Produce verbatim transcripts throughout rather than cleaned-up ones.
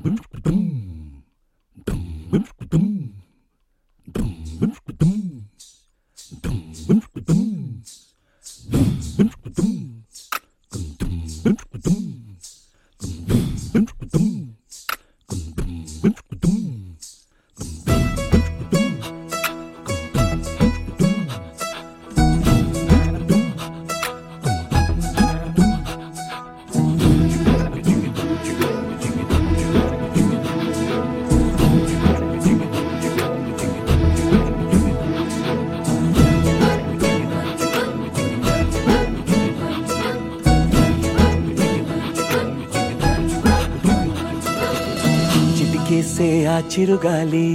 చిటికేసే ఆ చిరుగాలి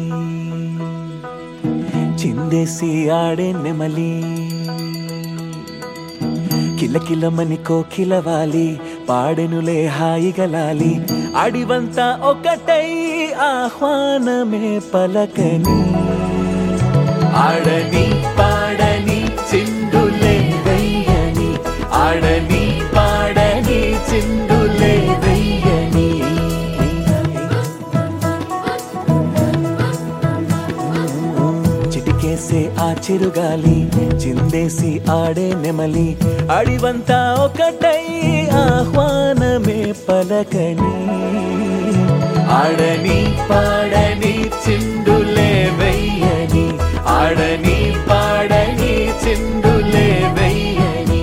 చిందేసి ఆడే నెమలి కిలకిలమని కోకిలవాలి పాడెనులే హాయిగలాలి అడివంతా ఒకటై ఆహ్వానమే పలకని ఆడని పాడని చిందులే వెయ్యని ఆడని పాడని చిందులే వెయ్యని చిటికేసే ఆ చిరుగాలి చిందేసి ఆడే నెమలి అడివంతా ఒకటై ఆహ్వానమే పలకని ఆడని పాడని చిందులే వెయ్యని ఆడని పాడని చిందులే వెయ్యని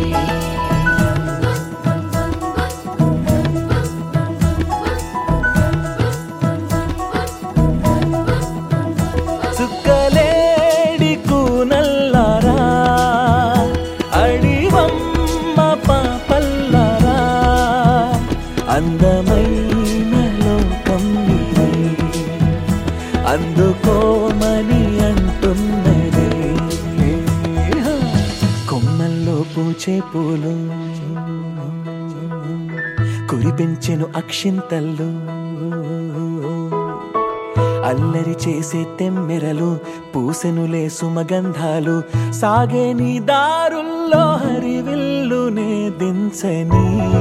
చుక్కలేడి కూనల్లారా అడివమ్మ పాపల్లారా అందమైన లోకం ఇది అందుకోమని అంటున్నది కొమ్మల్లో పూచే పూలు కురిపించెను అక్షింతల్లు అల్లరి చేసే తెమ్మెరలు పూసెనులే సుమగంధాలు సాగే నీ దారుల్లో హరివిల్లునే దించని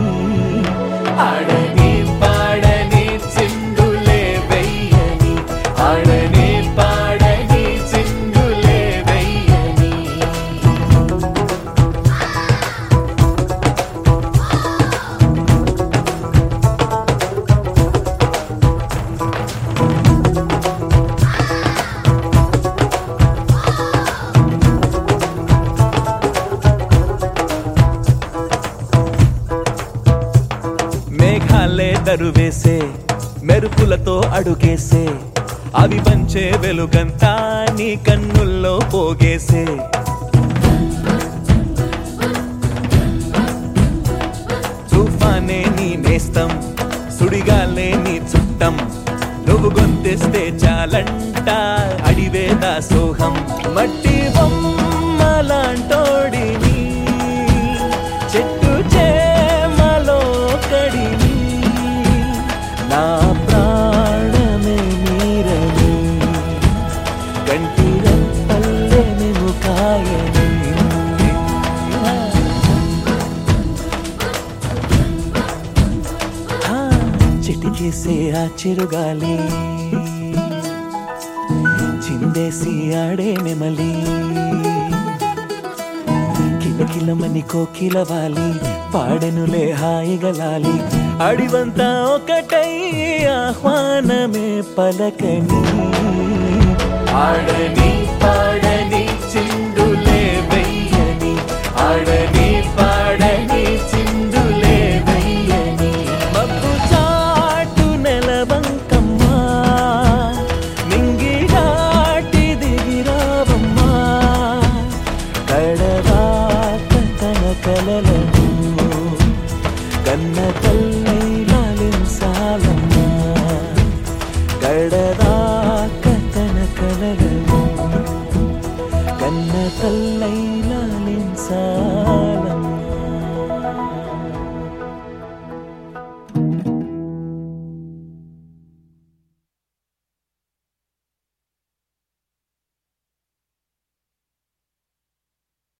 ఆడని పాడని చిందులే వెయ్యని ఆడని పాడని చిందులే వెయ్యని మేఘాలే దరువేసే మెరుపులతో అడుగేసే అవి పంచే వెలుగంతా నీ కన్నుల్లో పోగేసే తుఫానే నీ నేస్తం సుడిగాలే నీ చుట్టం నువ్వు గొంతేస్తే చాలంట అడివే దాసోహం మట్టి బొమ్మలాంటోడిని చెట్టు చేమలో కడిని నా ప్రాణమే మీరని కంటి రెప్పల్లే మేము కాయని చిటికేసే ఆ చిరుగాలి చిందేసి ఆడే నెమలి కిలకిలమని కోకిలవాలి పాడెనులే హాయిగలాలి అడివంతా ఒకటై ఆహ్వానమే పలకని ఆడని పాడని చిందులే వెయ్యని ఆడని పాడని చిందులే వెయ్యని మబ్బు చాటు నెలవంకమ్మా నింగి దాటి దిగిరావమ్మా కడదాక తన కలలను కన్న తల్లై లాలించాల